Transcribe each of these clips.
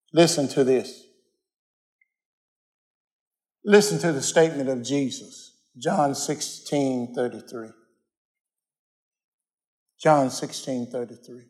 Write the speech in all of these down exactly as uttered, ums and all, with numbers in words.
Listen to this. Listen to the statement of Jesus. John sixteen thirty-three. John sixteen thirty-three.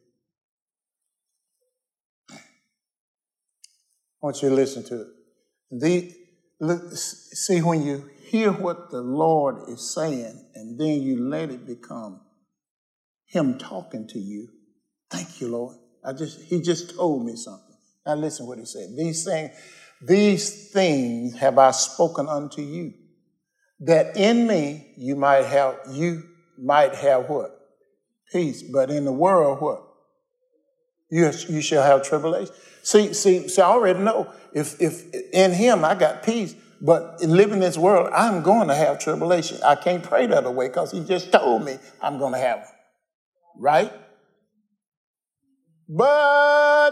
I want you to listen to it. The, look, see, when you hear what the Lord is saying and then you let it become him talking to you, thank you, Lord. I just He just told me something. Now listen what he said. These things, these things have I spoken unto you, that in me you might have you might have what? Peace. But in the world, what? You, you shall have tribulation. See, see, see, I already know if if in him I got peace, but in living this world, I'm going to have tribulation. I can't pray that away because he just told me I'm going to have it. Right? But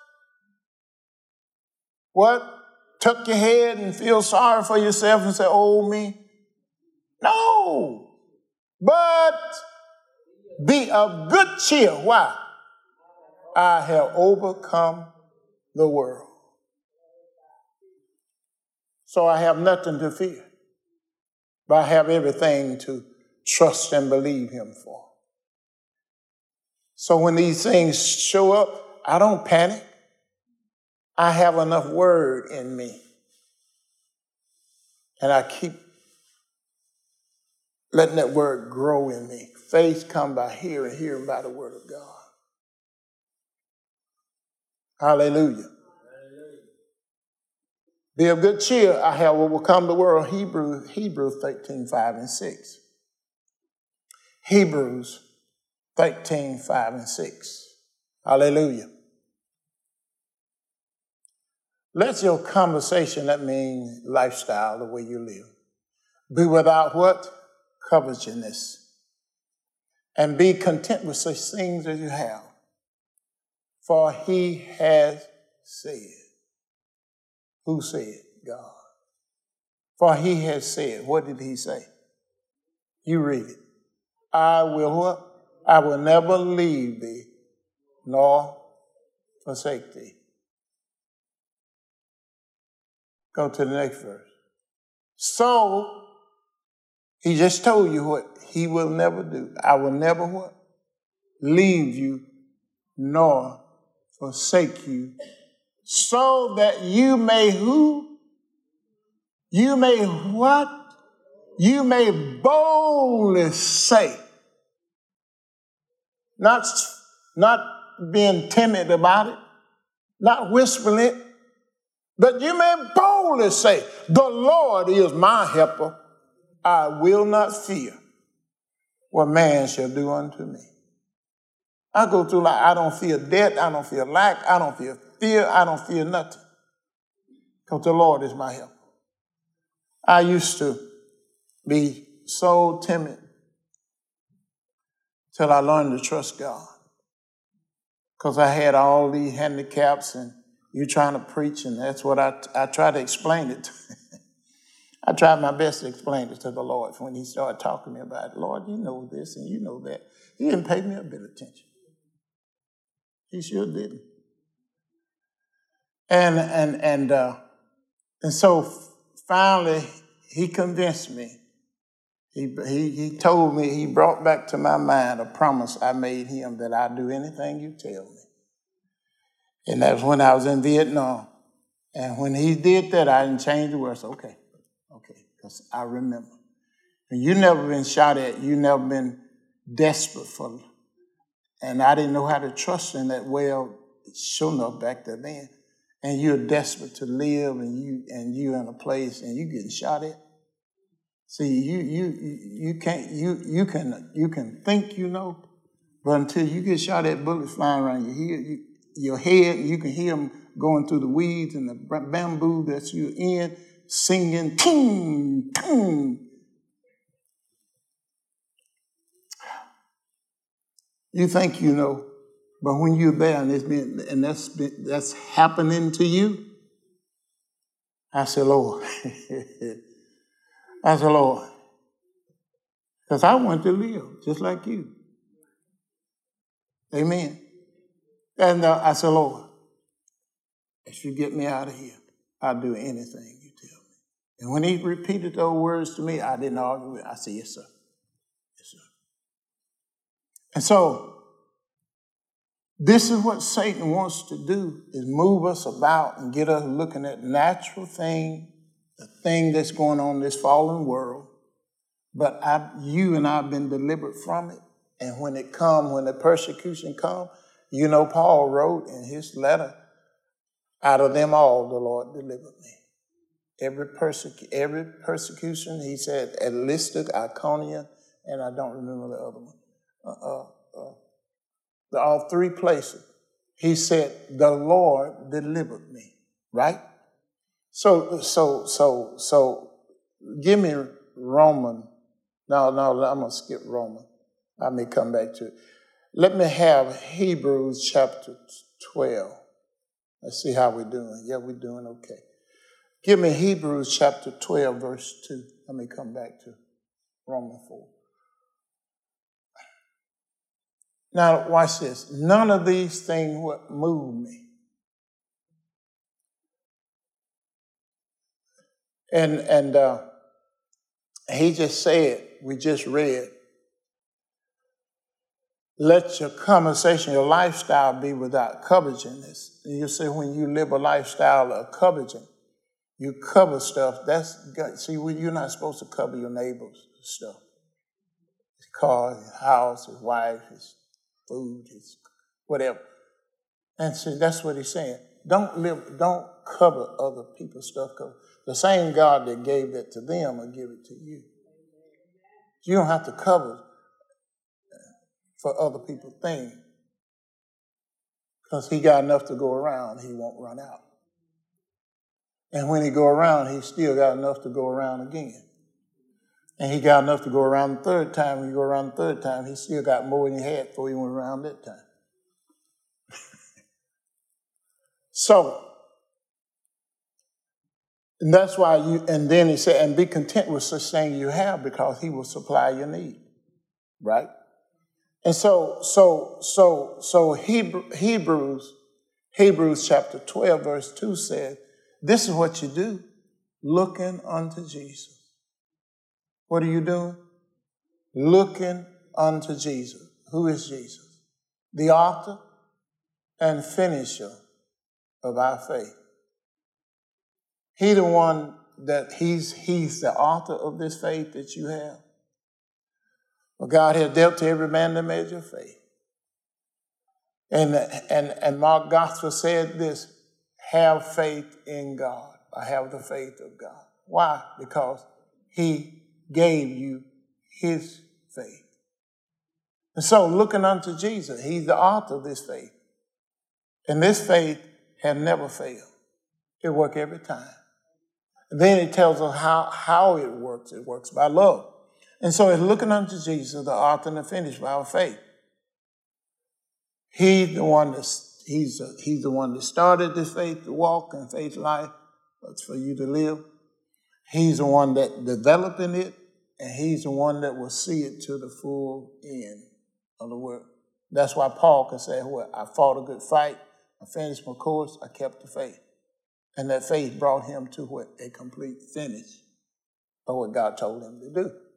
what? Tuck your head and feel sorry for yourself and say, oh, me? No. But be of good cheer. Why? I have overcome the world. So I have nothing to fear, but I have everything to trust and believe him for. So when these things show up, I don't panic. I have enough word in me. And I keep letting that word grow in me. Faith come by hearing, hearing by the word of God. Hallelujah. Be of good cheer. I have overcome the world. Hebrew, Hebrews thirteen, five and six. Hebrews thirteen, five and six. Hallelujah. Let your conversation, that means lifestyle, the way you live, be without what? Covetousness. And be content with such things as you have. For he has said. Who said? God. For he has said. What did he say? You read it. I will what? I will never leave thee nor forsake thee. Go to the next verse. So, he just told you what he will never do. I will never what? Leave you nor forsake you. So that you may who? You may what? You may boldly say. Not, not being timid about it. Not whispering it. But you may boldly say, the Lord is my helper. I will not fear what man shall do unto me. I go through life, I don't fear death, I don't fear lack, I don't fear fear, I don't fear nothing. Because the Lord is my helper. I used to be so timid till I learned to trust God. Because I had all these handicaps and you trying to preach, and that's what I, I try to explain it to. I tried my best to explain it to the Lord when he started talking to me about it. Lord, you know this and you know that. He didn't pay me a bit of attention. He sure didn't. And and and uh, and so finally he convinced me. He, he he told me, he brought back to my mind a promise I made him that I'd do anything you tell me. And that's when I was in Vietnam. And when he did that, I didn't change the words. Okay, okay, because I remember. And you never been shot at. You never been desperate for. And I didn't know how to trust in that well, sure enough back there then. And you're desperate to live, and you and you in a place, and you getting shot at. See, you you you can't you you can you can think you know, but until you get shot at, bullets flying around your head, you, your head, you can hear them going through the weeds and the bamboo that you're in, singing, ting, ting. You think you know, but when you're there and it's been and that's been, that's happening to you, I say, Lord, I say, Lord, because I want to live just like you. Amen. And uh, I said, Lord, if you get me out of here, I'll do anything you tell me. And when he repeated those words to me, I didn't argue with it. I said, yes, sir. Yes, sir. And so, this is what Satan wants to do, is move us about and get us looking at natural thing, the thing that's going on in this fallen world. But I, you and I have been delivered from it. And when it comes, when the persecution comes, you know, Paul wrote in his letter, out of them all, the Lord delivered me. Every, persecu- every persecution, he said, at Lystra, Iconium, and I don't remember the other one. Uh, uh, uh, all three places. He said, the Lord delivered me, right? So, so, so, so, give me Roman. No, no, I'm going to skip Roman. I may come back to it. Let me have Hebrews chapter twelve. Let's see how we're doing. Yeah, we're doing okay. Give me Hebrews chapter twelve, verse two. Let me come back to Romans four. Now, watch this. None of these things would move me. And, and uh, he just said, we just read, let your conversation, your lifestyle be without covetousness. And you say when you live a lifestyle of coveting, you cover stuff. That's see, you're not supposed to cover your neighbor's stuff. His car, his house, his wife, his food, his whatever. And see, that's what he's saying. Don't live, don't cover other people's stuff, because the same God that gave that to them will give it to you. You don't have to cover for other people's things, because he got enough to go around, he won't run out. And when he go around, he still got enough to go around again. And he got enough to go around the third time. When you go around the third time, he still got more than he had before he went around that time. So, and that's why you, and then he said, and be content with such things you have, because he will supply your need, right? And so, so, so, so Hebrew, Hebrews, Hebrews chapter twelve, verse two says, this is what you do, looking unto Jesus. What are you doing? Looking unto Jesus. Who is Jesus? The author and finisher of our faith. He the one that he's, he's the author of this faith that you have. Well, God has dealt to every man the measure of faith. And, and, and Mark Gospel said this, have faith in God. I have the faith of God. Why? Because he gave you his faith. And so looking unto Jesus, he's the author of this faith. And this faith has never failed. It works every time. And then it tells us how, how it works. It works by love. And so it's looking unto Jesus, the author and the finisher of our faith. He's the one that he's, a, he's the one that started this faith to walk and faith life. That's for you to live. He's the one that developing it, and he's the one that will see it to the full end of the work. That's why Paul can say, well, I fought a good fight, I finished my course, I kept the faith. And that faith brought him to what? A complete finish of what God told him to do.